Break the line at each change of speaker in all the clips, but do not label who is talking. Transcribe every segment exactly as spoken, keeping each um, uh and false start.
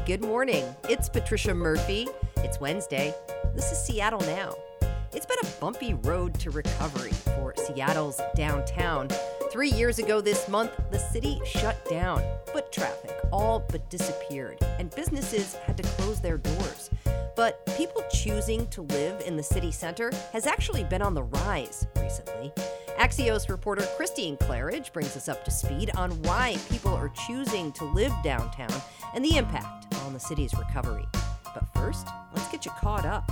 good morning. It's Patricia Murphy. It's Wednesday. This is Seattle Now. It's been a bumpy road to recovery for Seattle's downtown. Three years ago this month, the city shut down. Foot traffic all but disappeared, and businesses had to close their doors. But people choosing to live in the city center has actually been on the rise recently. Axios reporter Christine Claridge brings us up to speed on why people are choosing to live downtown and the impact on the city's recovery. But first, let's get you caught up.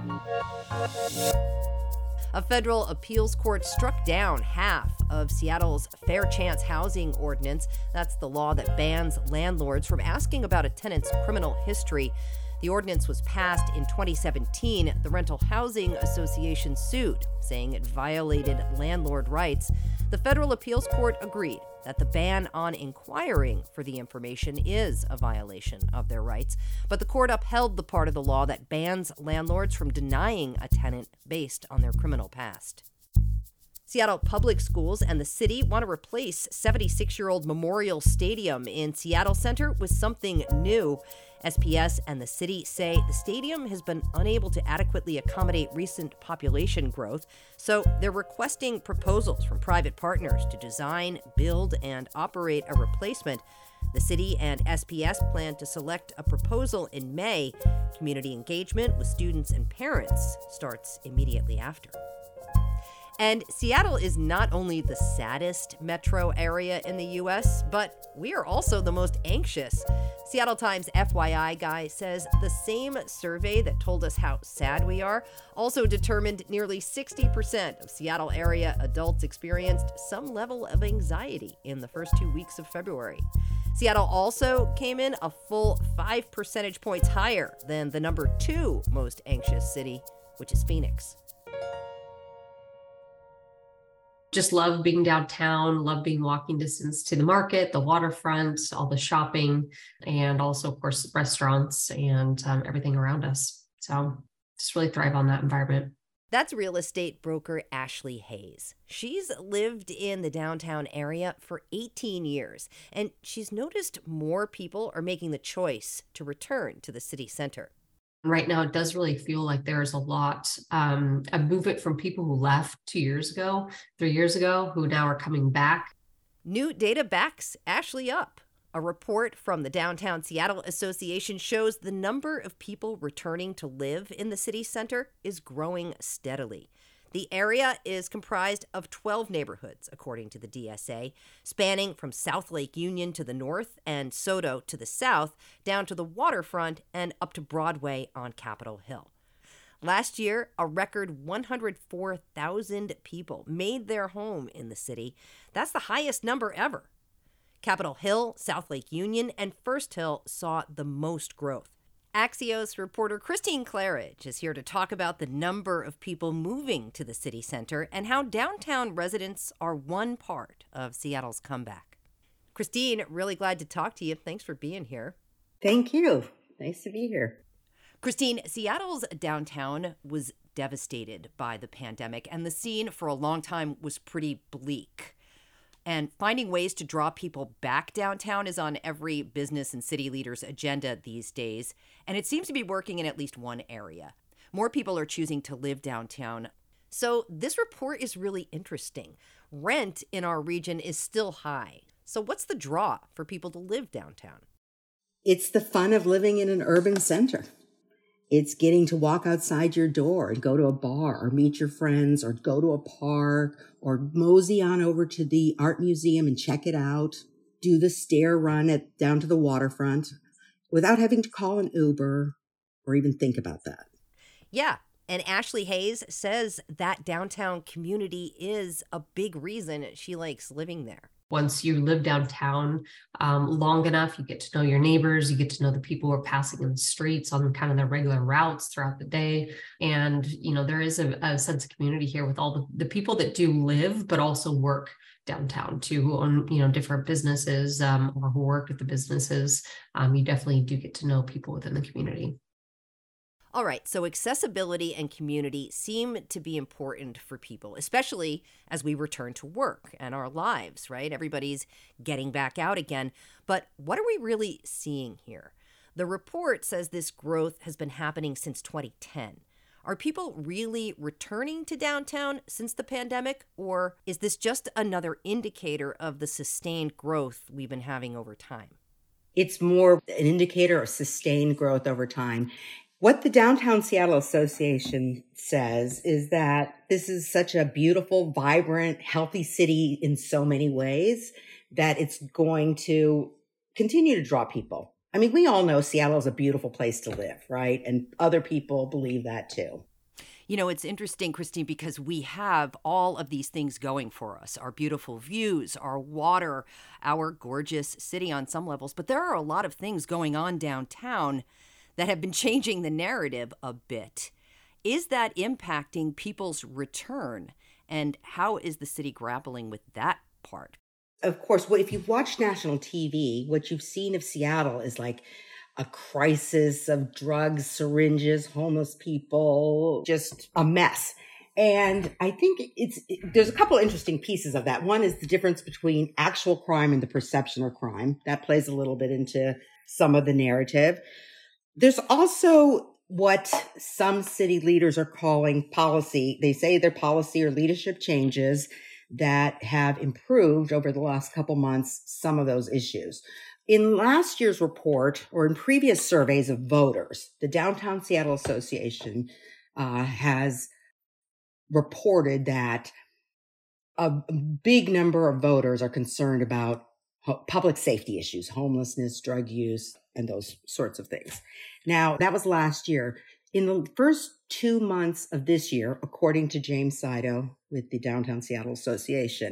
A federal appeals court struck down half of Seattle's Fair Chance Housing Ordinance. That's the law that bans landlords from asking about a tenant's criminal history. The ordinance was passed in twenty seventeen. The Rental Housing Association sued, saying it violated landlord rights. The federal appeals court agreed that the ban on inquiring for the information is a violation of their rights, but the court upheld the part of the law that bans landlords from denying a tenant based on their criminal past. Seattle Public Schools and the city want to replace seventy-six-year-old Memorial Stadium in Seattle Center with something new. S P S and the city say the stadium has been unable to adequately accommodate recent population growth, so they're requesting proposals from private partners to design, build, and operate a replacement. The city and S P S plan to select a proposal in May. Community engagement with students and parents starts immediately after. And Seattle is not only the saddest metro area in the U S, but we are also the most anxious. Seattle Times F Y I guy says the same survey that told us how sad we are also determined nearly sixty percent of Seattle area adults experienced some level of anxiety in the first two weeks of February. Seattle also came in a full five percentage points higher than the number two most anxious city, which is Phoenix.
Just love being downtown, love being walking distance to the market, the waterfront, all the shopping, and also, of course, restaurants and um, everything around us. So just really thrive on that environment.
That's real estate broker Ashley Hayes. She's lived in the downtown area for eighteen years, and she's noticed more people are making the choice to return to the city center.
Right now, it does really feel like there's a lot, um, a movement from people who left two years ago, three years ago, who now are coming back.
New data backs Ashley up. A report from the Downtown Seattle Association shows the number of people returning to live in the city center is growing steadily. The area is comprised of twelve neighborhoods, according to the D S A, spanning from South Lake Union to the north and SoDo to the south, down to the waterfront and up to Broadway on Capitol Hill. Last year, a record one hundred four thousand people made their home in the city. That's the highest number ever. Capitol Hill, South Lake Union, and First Hill saw the most growth. Axios reporter Christine Claridge is here to talk about the number of people moving to the city center and how downtown residents are one part of Seattle's comeback. Christine, really glad to talk to you. Thanks for being here.
Thank you. Nice to be here.
Christine, Seattle's downtown was devastated by the pandemic, and the scene for a long time was pretty bleak. And finding ways to draw people back downtown is on every business and city leader's agenda these days, and it seems to be working in at least one area. More people are choosing to live downtown. So this report is really interesting. Rent in our region is still high. So what's the draw for people to live downtown?
It's the fun of living in an urban center. It's getting to walk outside your door and go to a bar or meet your friends or go to a park or mosey on over to the art museum and check it out. Do the stair run at, down to the waterfront without having to call an Uber or even think about that.
Yeah. And Ashley Hayes says that downtown community is a big reason she likes living there.
Once you live downtown um, long enough, you get to know your neighbors, you get to know the people who are passing in the streets on kind of their regular routes throughout the day. And, you know, there is a, a sense of community here with all the, the people that do live, but also work downtown too, who own, you know, different businesses um, or who work with the businesses. Um, you definitely do get to know people within the community.
All right, so accessibility and community seem to be important for people, especially as we return to work and our lives, right? Everybody's getting back out again. But what are we really seeing here? The report says this growth has been happening since twenty ten. Are people really returning to downtown since the pandemic, or is this just another indicator of the sustained growth we've been having over time?
It's more an indicator of sustained growth over time. What the Downtown Seattle Association says is that this is such a beautiful, vibrant, healthy city in so many ways that it's going to continue to draw people. I mean, we all know Seattle is a beautiful place to live, right? And other people believe that too.
You know, it's interesting, Christine, because we have all of these things going for us, our beautiful views, our water, our gorgeous city on some levels. But there are a lot of things going on downtown that have been changing the narrative a bit. Is that impacting people's return? And how is the city grappling with that part?
Of course, if you've watched national T V, what you've seen of Seattle is like a crisis of drugs, syringes, homeless people, just a mess. And I think it's it, there's a couple interesting pieces of that. One is the difference between actual crime and the perception of crime. That plays a little bit into some of the narrative. There's also what some city leaders are calling policy. They say they're policy or leadership changes that have improved over the last couple months some of those issues. In last year's report, or in previous surveys of voters, the Downtown Seattle Association uh, has reported that a big number of voters are concerned about ho- public safety issues, homelessness, drug use, and those sorts of things. Now, that was last year. In the first two months of this year, according to James Sido with the Downtown Seattle Association,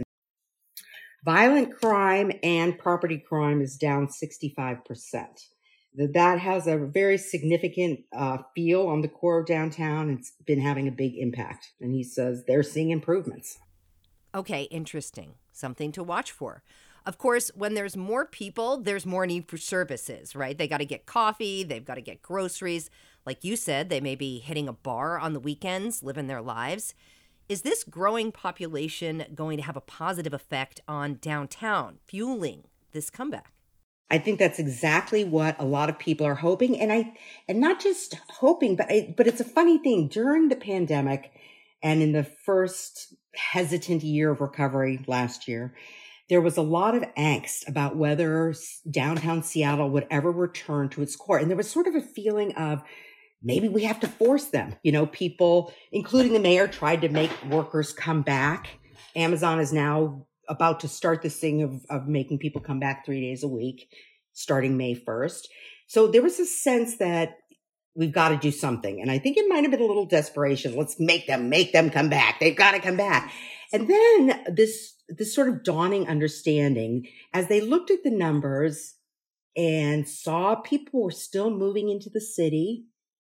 violent crime and property crime is down sixty-five percent. That has a very significant uh, feel on the core of downtown. It's been having a big impact. And he says they're seeing improvements.
Okay, interesting. Something to watch for. Of course, when there's more people, there's more need for services, right? They got to get coffee. They've got to get groceries. Like you said, they may be hitting a bar on the weekends, living their lives. Is this growing population going to have a positive effect on downtown, fueling this comeback?
I think that's exactly what a lot of people are hoping. And I, and not just hoping, but I, but it's a funny thing. During the pandemic and in the first hesitant year of recovery last year, there was a lot of angst about whether downtown Seattle would ever return to its core. And there was sort of a feeling of maybe we have to force them. You know, people, including the mayor, tried to make workers come back. Amazon is now about to start this thing of, of making people come back three days a week, starting May first. So there was a sense that we've got to do something. And I think it might have been a little desperation. Let's make them, make them come back. They've got to come back. And then this, this sort of dawning understanding as they looked at the numbers and saw people were still moving into the city,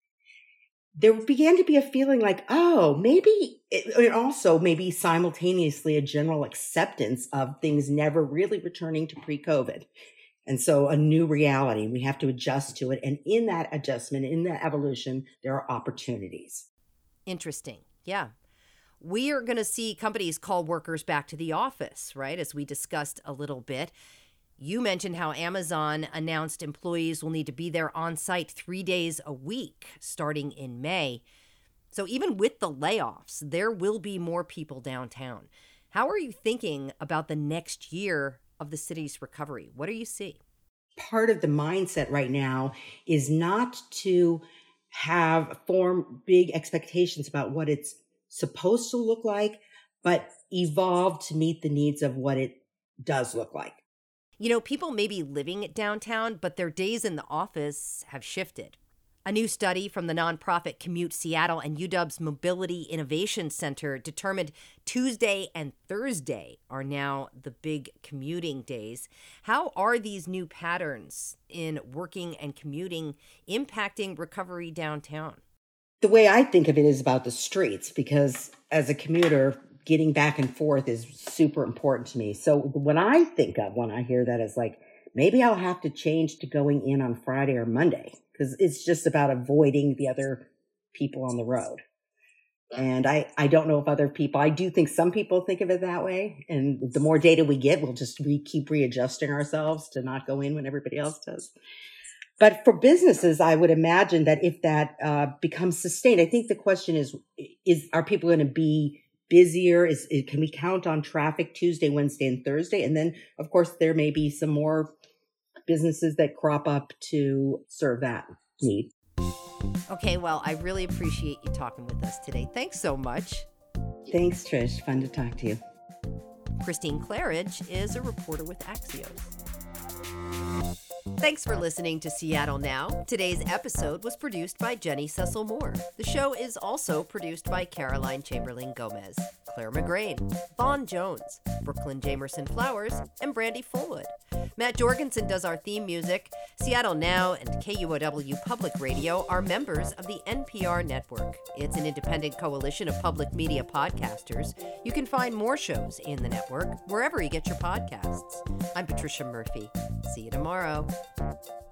there began to be a feeling like, oh, maybe, it, and also maybe simultaneously a general acceptance of things never really returning to pre-COVID. And so a new reality, we have to adjust to it. And in that adjustment, in that evolution, there are opportunities.
Interesting. Yeah. We are going to see companies call workers back to the office, right? As we discussed a little bit. You mentioned how Amazon announced employees will need to be there on site three days a week starting in May. So even with the layoffs, there will be more people downtown. How are you thinking about the next year of the city's recovery? What do you see?
Part of the mindset right now is not to have form big expectations about what it's supposed to look like, but evolve to meet the needs of what it does look like.
You know, people may be living downtown, but their days in the office have shifted. A new study from the nonprofit Commute Seattle and U W's Mobility Innovation Center determined Tuesday and Thursday are now the big commuting days. How are these new patterns in working and commuting impacting recovery downtown?
The way I think of it is about the streets, because as a commuter, getting back and forth is super important to me. So when I think of, when I hear that, is like, maybe I'll have to change to going in on Friday or Monday, because it's just about avoiding the other people on the road. And I, I don't know if other people, I do think some people think of it that way. And the more data we get, we'll just re- keep readjusting ourselves to not go in when everybody else does. But for businesses, I would imagine that if that uh, becomes sustained, I think the question is, is are people going to be busier? Is, is can we count on traffic Tuesday, Wednesday, and Thursday? And then, of course, there may be some more businesses that crop up to serve that need.
Okay, well, I really appreciate you talking with us today. Thanks so much.
Thanks, Trish. Fun to talk to you.
Christine Claridge is a reporter with Axios. Thanks for listening to Seattle Now. Today's episode was produced by Jenny Cecil Moore. The show is also produced by Caroline Chamberlain Gomez, Claire McGrain, Vaughn Jones, Brooklyn Jamerson Flowers, and Brandy Fullwood. Matt Jorgensen does our theme music. Seattle Now and K U O W Public Radio are members of the N P R network. It's an independent coalition of public media podcasters. You can find more shows in the network wherever you get your podcasts. I'm Patricia Murphy. See you tomorrow.